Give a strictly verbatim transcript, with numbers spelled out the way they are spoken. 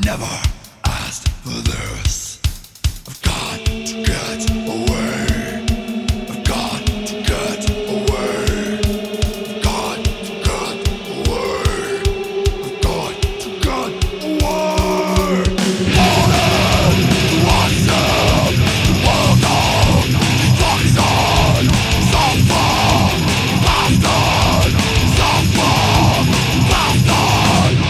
never asked for this. I've got to get away.